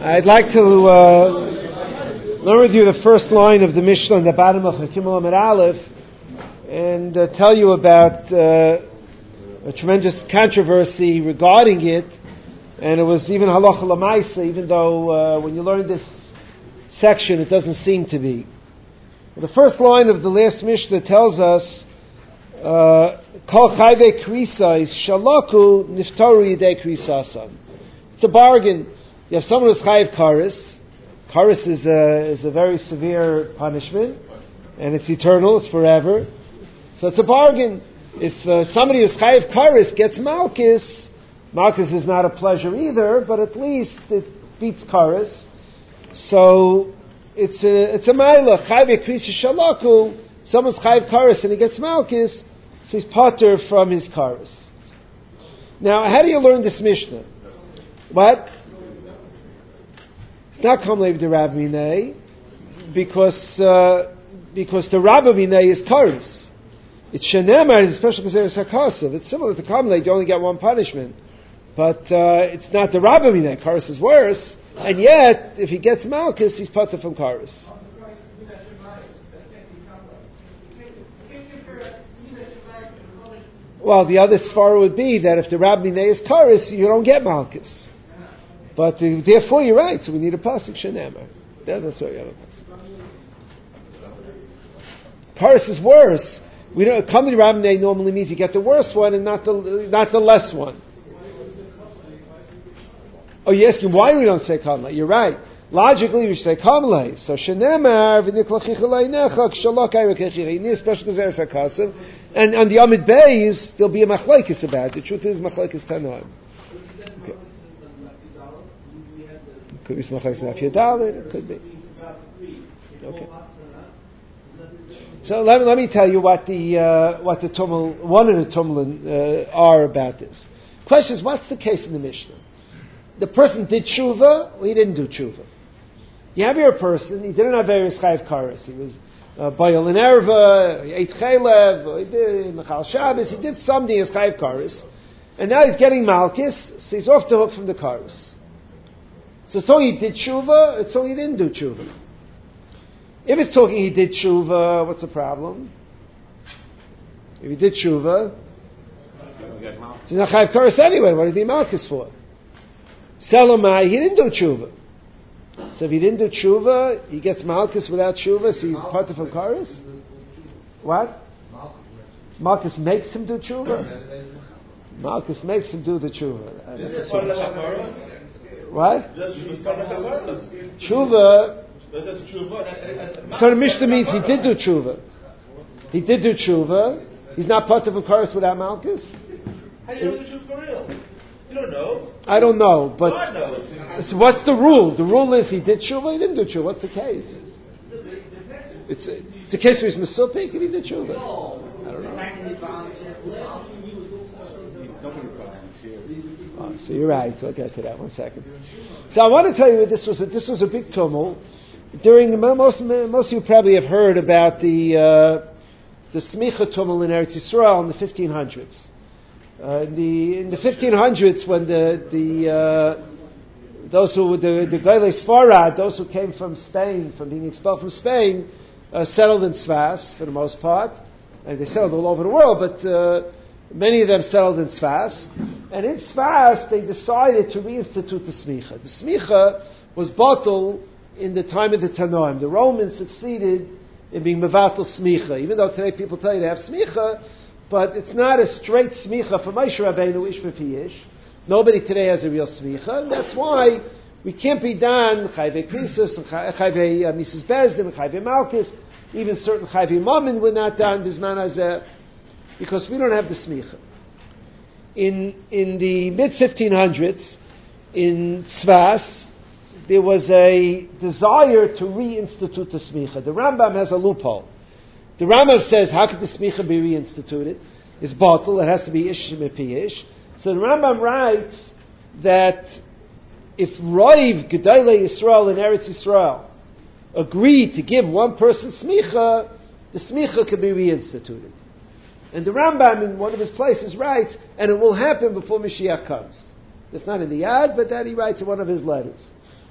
I'd like to learn with you the first line of the Mishnah on the bottom of Hakimul Amid Aleph and tell you about a tremendous controversy regarding it, and it was even halacha l'maisa, even though when you learn this section it doesn't seem to be. The first line of the last Mishnah tells us Kol chayve krisa is shalaku niftaru yidei krisasan. It's a bargain. You have someone who's chayiv karis. Karis is a very severe punishment, and it's eternal, it's forever. So it's a bargain. If somebody who's chayiv karis gets malchus, malchus is not a pleasure either, but at least it beats karis. So it's a maila. Chayiv krisa shalaku. Someone's chayiv karis and he gets malchus, so he's potter from his karis. Now, how do you learn this Mishnah? What? It's not Kamlev de Rav Minei, because the Rabba Minei is karis. It's Shenemar, it's special because it's Hakasav. It's similar to Kamlev, you only get one punishment. But it's not the Rabba Minei. Karis is worse, and yet, if he gets malchus, he's potter from karis. Well, the other svara would be that if the Rabbi Minei is karis, you don't get malchus. But therefore, you're right. So we need a pasuk shenemar. Yeah, that's why we have a pasuk. Karis is worse. We don't come to Rabbi Minei normally means you get the worst one and not the less one. Oh, you're asking why we don't say kamlei? You're right. Logically, we should say kamlei. So shenemar v'niklachichalei kshalok ayrekechiri. You need a special gezeres hakasim. And on the Amid Beis, there'll be a machlekes about it. The truth is, machlekes tanoim. Okay. Could be machlekes nafyadalit. It could be. Okay. So let me tell you what the tumul, one of the tumulin are about this. Question is, what's the case in the Mishnah? The person did tshuva, or he didn't do tshuva. You have here a person, he didn't have various chayiv kares. He was Bayal in Erva, he ate chaylev, he did Mechal Shabbos, he did something as chayiv kares, and now he's getting malchus, so he's off the hook from the kares. So it's talking he did tshuva, it's talking he didn't do tshuva. If it's talking he did tshuva, what's the problem? If he did tshuva, he's not chayiv kares anyway, what did he malchus for? Selamai, he didn't do tshuva. So if he didn't do tshuva, he gets malchus without tshuva, so he's part of karis? What? Malchus makes him do tshuva? Malchus makes him do the tshuva. What? Tshuva. So the Mishnah means he did do tshuva. He did do tshuva. He's not part of karis without malchus? How do you know the truth for real? You don't know. I don't know, but God knows. So what's the rule? The rule is he did tshuva, he didn't do tshuva. What's the case? It's a case where he's mesupik if he did tshuva. I don't know. Oh, so you're right. I'll get to that 1 second. So I want to tell you this was a big tumult. During most of you probably have heard about the smicha tumult in Eretz Yisrael in the 1500s. In the 1500s, when those who the Gailei Sfarad, those who came from Spain, from being expelled from Spain, settled in Sfas for the most part, and they settled all over the world, but many of them settled in Sfas. And in Sfas, they decided to reinstitute the smicha. The smicha was bottled in the time of the Tanoim. The Romans succeeded in being mevatel smicha, even though today people tell you they have smicha. But it's not a straight smicha for Moshe Rabbeinu, ish v'pi ish. Nobody today has a real smicha, and that's why we can't be done chayvei krisus, chayvei Mrs. Bezdin, chayvei malchus, even certain chayvei mammon were not done bisman hazeh, because we don't have the smicha. In the mid 1500s, in Tzvas, there was a desire to reinstitute the smicha. The Rambam has a loophole. The Rambam says, how could the smicha be reinstituted? It's bottle, it has to be ish mepi ish. So the Rambam writes that if Roiv Gedolei Yisrael in Eretz Yisrael agreed to give one person smicha, the smicha could be reinstituted. And the Rambam in one of his places writes, and it will happen before Mashiach comes. That's not in the Yad, but that he writes in one of his letters.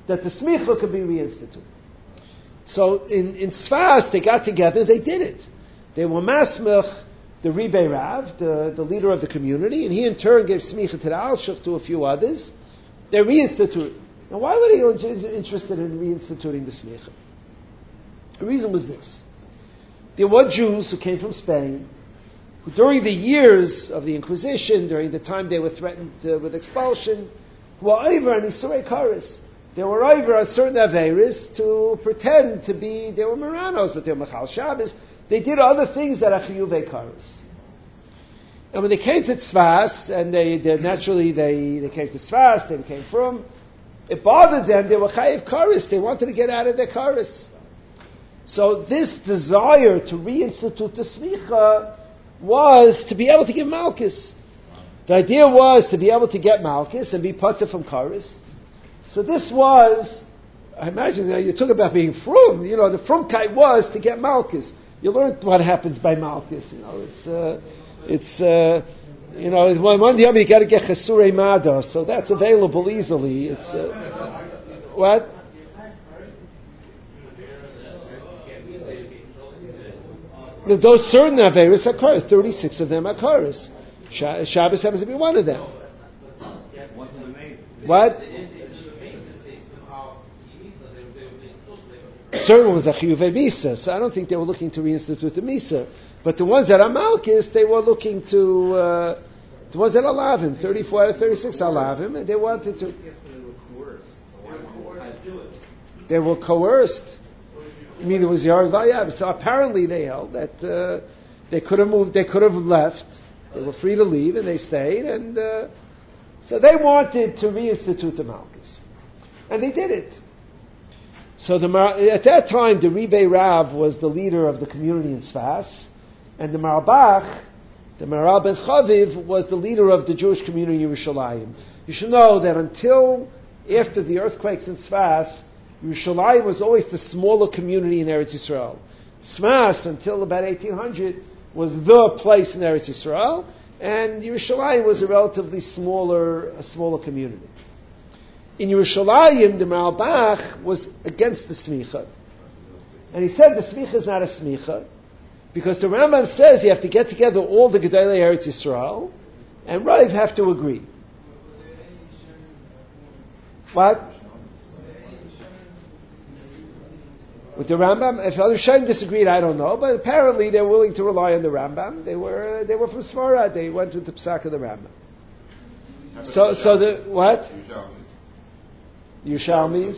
that the smicha could be reinstituted. So in Sfas, they got together, they did it. They were masmich the Rebbe Rav, the leader of the community, and he in turn gave smicha to the Alshich to a few others. They reinstituted. Now, why were they interested in reinstituting the smicha? The reason was this. There were Jews who came from Spain, who during the years of the Inquisition, during the time they were threatened with expulsion, who were over on Isurei Kares. They were over on certain Averis to pretend to be, they were Maranos, but they were Machal Shabbos. They did other things that are Chiyuvei Kares. And when they came to Tzfas, and they came to Tzfas, they came from, it bothered them, they were Chayiv Kares, they wanted to get out of their Kares. So this desire to reinstitute the Smicha was to be able to give Malchus. The idea was to be able to get Malchus and be Potter from Kares. So this was, I imagine, you talk about being frum, the frumkeit was to get Malchus. You learned what happens by Malchus, one day you got to get Chesurei Mada, so that's available easily. What? Those certain Averis are Kares, 36 of them are Kares. Shabbos happens to be one of them. What? Certain ones are Chiyuvei Misa, so I don't think they were looking to reinstitute the Misa. But the ones that are Malchus, they were looking to, the ones that are Lavim, 34 out of 36 are Lavim, and they wanted to. They were coerced. I mean, it was Yar Vayav. So apparently they held that they could have moved, they could have left. They were free to leave, and they stayed, and so they wanted to reinstitute the Malchus. And they did it. So at that time, the Rebbe Rav was the leader of the community in Sfas, and the Marabach, the Maral Ben Chaviv, was the leader of the Jewish community in Yerushalayim. You should know that until after the earthquakes in Sfas, Yerushalayim was always the smaller community in Eretz Yisrael. Sfas, until about 1800, was the place in Eretz Yisrael, and Yerushalayim was a relatively smaller community. In Yerushalayim, the Maralbach was against the smicha. And he said the smicha is not a smicha, because the Rambam says you have to get together all the Gedolei Eretz Yisrael, and Rav have to agree. What? With the Rambam, if other Shem disagreed, I don't know, but apparently they were willing to rely on the Rambam. They were from Sfarad. They went with the Psak of the Rambam. So the what? Yerushalmis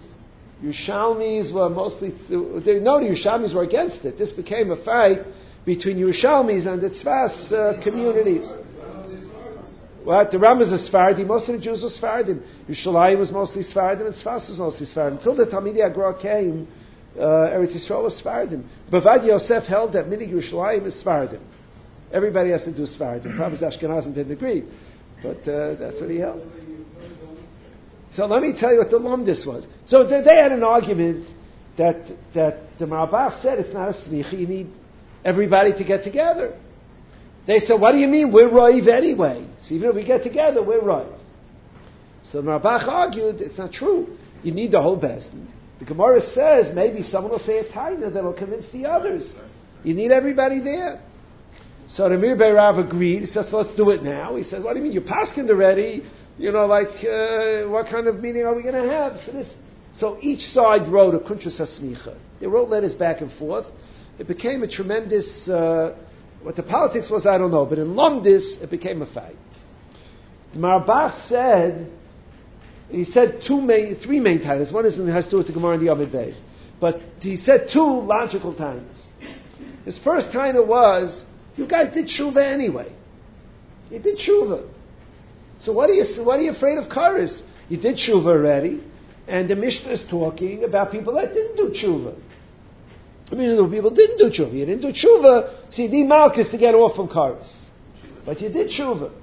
were mostly. The Yerushalmis were against it. This became a fight between Yerushalmis and the Tzfas communities. What? The Rambam is a Sephardi. Most of the Jews were Sephardim. Yerushalayim was mostly Sephardim, and Tzfas was mostly Sephardim. Until the Talmidei Agra came, Eretz Yisrael was Sephardim. Bavad Yosef held that Minig Yerushalayim is Sephardim. Everybody has to do Sephardim. Probably Ashkenazim didn't agree, but that's what he held. So let me tell you what the Lumdis was. So they had an argument that the Marabach said it's not a smicha, you need everybody to get together. They said, what do you mean? We're Rav anyway. So even if we get together, we're Rav. So the Marabach argued, it's not true. You need the whole Bezdin. The Gemara says maybe someone will say a taina that will convince the others. You need everybody there. So the Mir Beirav agreed. He says, let's do it now. He said, what do you mean? You're paskined already. What kind of meeting are we going to have? So each side wrote a Kuntrus HaSmicha. They wrote letters back and forth. It became a tremendous, what the politics was, I don't know, but in Lumdis, it became a fight. The Marabach said, he said three main titles. One has to do with the Gemara and the Amid Beis. But he said two logical titles. His first title was, you guys did tshuva anyway. You did tshuva. So what are you afraid of Kares? You did tshuva already, and the Mishnah is talking about people that didn't do tshuva. I mean, the people didn't do tshuva. You didn't do tshuva, so you need Malchus to get off from Kares. But you did tshuva.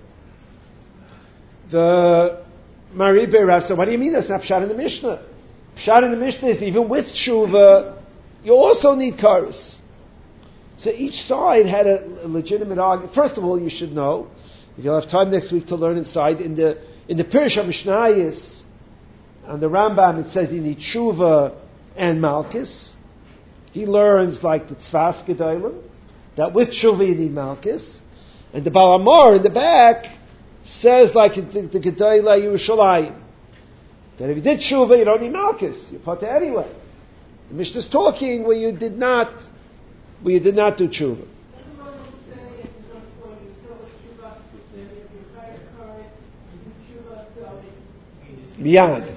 The Mari Beirav said, what do you mean that's not Pshat in the Mishnah? Pshat in the Mishnah is even with tshuva, you also need Kares. So each side had a legitimate argument. First of all, you should know, if you'll have time next week to learn inside, in the Pirush HaMishnayos, On the Rambam, it says you need tshuva and malchus. He learns like the tzvas gedolim, that with tshuva you need malchus. And the Baal Amor in the back says like the Gedolah Yerushalayim, that if you did tshuva, you don't need malchus. You put it anyway. The Mishnah is talking where you did not do tshuva. Beyond.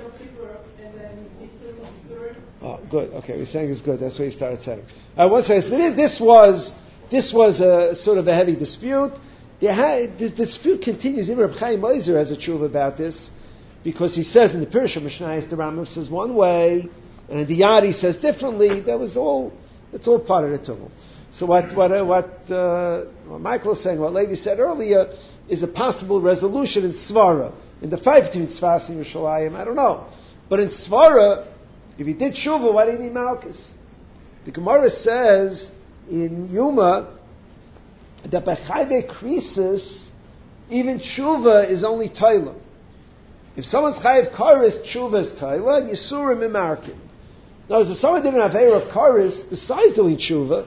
Oh, good. Okay, we're saying it's good. That's what he started saying. I want to say this was a sort of a heavy dispute. The dispute continues. Even Reb Chaim Ozer has a tshuva about this, because he says in the Pirush Mishnayos the Rambam says one way, and the Yadi says differently. That's all part of the tumult. So what Michael is saying, what Levi said earlier, is a possible resolution in Svara. In the fight between Tzfas and Yerushalayim, I don't know. But in Svara, if he did Shuvah, why did he need Malchus? The Gemara says in Yuma that by Chayve Krisis, even Shuvah is only Tailah. If someone's Chayv Karis, Shuvah is Tailah, and Yisurim Imarkin. Now, if someone didn't have Eir of Karis, besides doing Shuvah,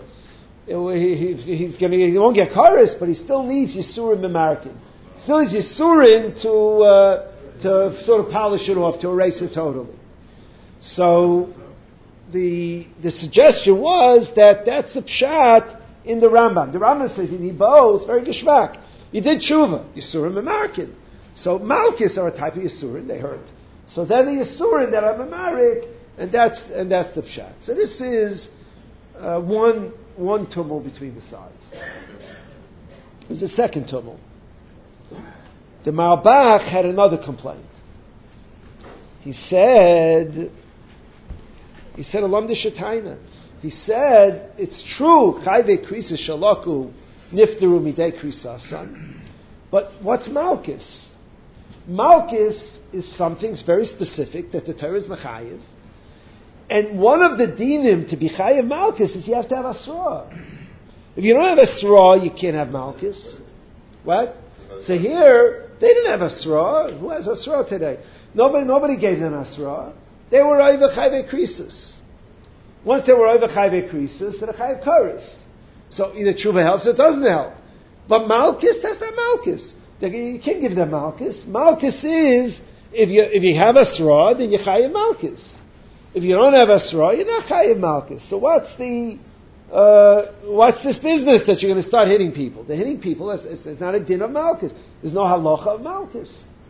he won't get Karis, but he still needs Yisurim Imarkin. Still needs Yisurim to sort of polish it off, to erase it totally. So the suggestion was that that's the pshat in the Rambam. The Rambam says you need both, very geshmak. You did tshuva, Yisurim American. So Malchus are a type of Yisurim, they hurt. So then the Yisurim that are Mamarik, and that's the pshat. So this is one tumult between the sides. There's a second tumult. The Malbach had another complaint. He said, Alam de Shetaina. He said, it's true, Chayve Krisa Shalaku Nifteru Midei Krisasan. But what's Malchus? Malchus is something very specific that the Torah is Mechayev. And one of the dinim to be Chayev Malchus is you have to have Asra. If you don't have Asra, you can't have Malchus. What? So here, they didn't have Asra. Who has Asra today? Nobody gave them Asra. They were over Chayve Krisis. Once they were over Chayve Krisis, they're Chayve Karis. So either Tshuva helps or it doesn't help. But Malchus, that's not Malchus. You can't give them Malchus. Malchus is, if you have Asra, then you're Chayve Malchus. If you don't have Asra, you're not Chayve Malchus. So what's this business that you're going to start hitting people? The hitting people, it's not a din of Malchus. There's no halacha of Malchus.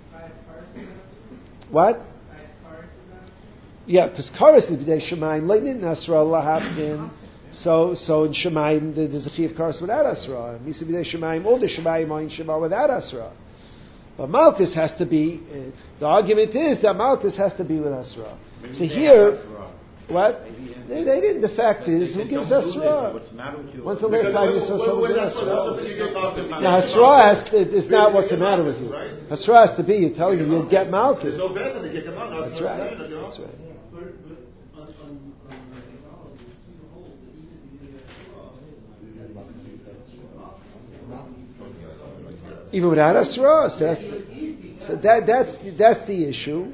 What? Yeah, because Karis is B'dei Shemayim, Leinin Asra Lahafkin. So in Shemayim, there's a fee of Karis without Asra. Misa B'dei Shemayim, all the Shemayim are in Shema without Asra. But Malchus has to be, the argument is that Malchus has to be with Asra. So here, what? They didn't. The fact is, who gives Asra? When's the last time you saw someone give Asra? Now, Asra is not what's the matter with you. Asra has to be, you're telling you, you'll get Malchus. That's right. That's right. Even without Asra, so that's the issue.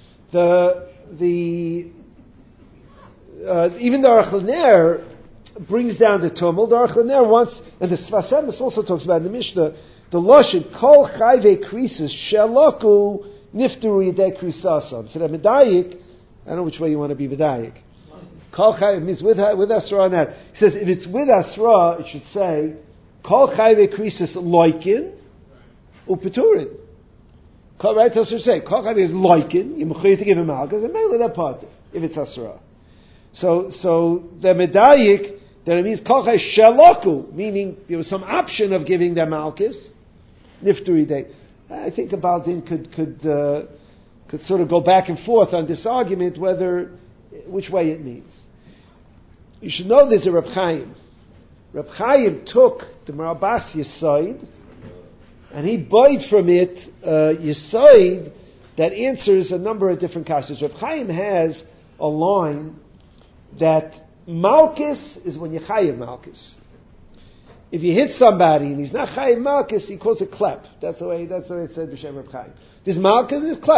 Even the Aruch LaNer brings down the tumult. The Aruch LaNer wants, and the Sfas Emes also talks about in the Mishnah, the Lashon Kol Chayve Krisis Shelaku Nifteru Yedei Krisasan. So that Medayik, I don't know which way you want to be Medayik. Kol Chayve means with Asra on that. He says if it's with Asra, it should say Kol Chayve Krisis Loikin Upeturin. Right? So it should say Kol Chayve is Loikin. You mechuyev to give him Malchus and Mele that part if it's Asra. So the medayik, that it means kolchay shelaku, meaning there was some option of giving them malchus, nifturi day. I think a Baldin could sort of go back and forth on this argument which way it means. You should know there's a Reb Chaim. Reb Chaim took the Marabas Yisoid, and he bought from it Yisoid that answers a number of different questions. Reb Chaim has a line that Malchus is when you chayiv Malchus. If you hit somebody and he's not chayiv Malchus, he calls it klep. That's the way it said B'Shem Reb Chaim. There's Malchus and there's klep.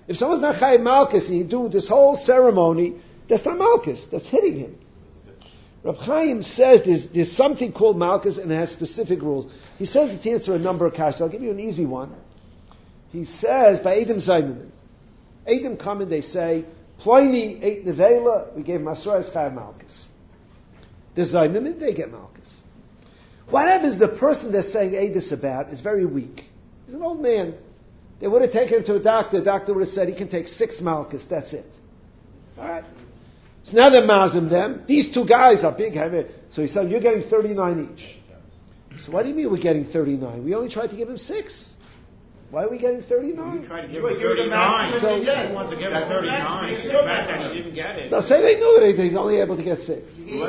If someone's not Chayiv Malkus and you do this whole ceremony, that's not Malkus. That's hitting him. Reb Chaim says there's something called Malkus and it has specific rules. He says it to answer a number of questions. I'll give you an easy one. He says, by Edom Zayminim. Edom come and they say, Ploini ate Nevela, we gave him Asrois Chayiv Malkus. The Zayminim, they get Malkus. What happens, the person they're saying Edis about is very weak. He's an old man. They would have taken him to a doctor. The doctor would have said he can take 6 Malkus, that's it. Alright? So now they're mazim them. These two guys are big, heavy. So he said, you're getting 39 each. So what do you mean we're getting 39? We only tried to give him 6. Why are we getting 39? We tried to give him 39. So he wants to give him 39. The fact that he didn't get it. Now say they knew it, he's only able to get 6.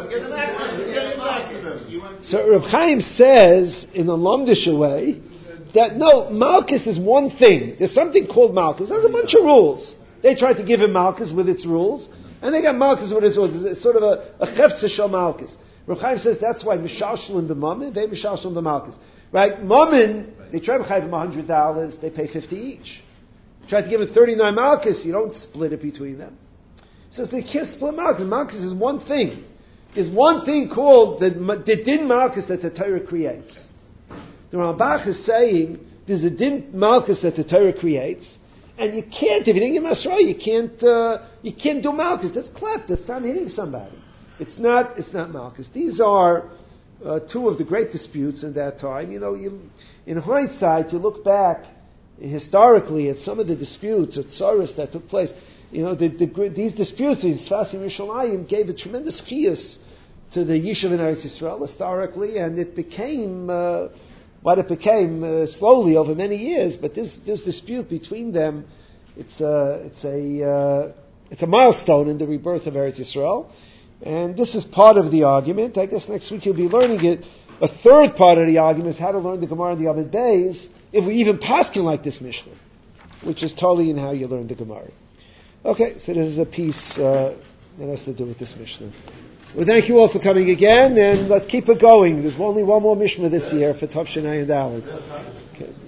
So Reb Chaim says, in a Lomdisha way, that no, Malkus is one thing. There's something called Malkus. There's a bunch of rules. They tried to give him Malkus with its rules, and they got Malkus with its rules. It's sort of a Chefza Shel Malkus. Reb Chaim says that's why Mishashlim the Mammon, they Mishashlim the Malkus. Right? Mammon, they try to give him $100, they pay 50 each. Try to give him 39 Malkus, you don't split it between them. He says they can't split Malkus. Malkus is one thing. There's one thing called the Din Malkus that the Torah creates. The Rambach is saying there's a Din Malkus that the Torah creates, and you can't, if you didn't give Masra, you can't do Malkus. That's klep, that's not hitting somebody. It's not Malkus. These are two of the great disputes in that time. You know, in hindsight, you look back historically at some of the disputes at Tsaris that took place. You know, these disputes in Sfas Yerushalayim gave a tremendous chiyus to the Yishuv in Eretz Yisrael historically, and it became what it became slowly over many years. But this dispute between them, it's a milestone in the rebirth of Eretz Yisrael. And this is part of the argument. I guess next week you'll be learning it. A third part of the argument is how to learn the Gemara and the Amid Beis, if we even paskin like this Mishnah, which is totally in how you learn the Gemara. Okay, so this is a piece that has to do with this Mishnah. Well, thank you all for coming again, and let's keep it going. There's only one more Mishnah this year for Tov Shnei and Dalet. Okay.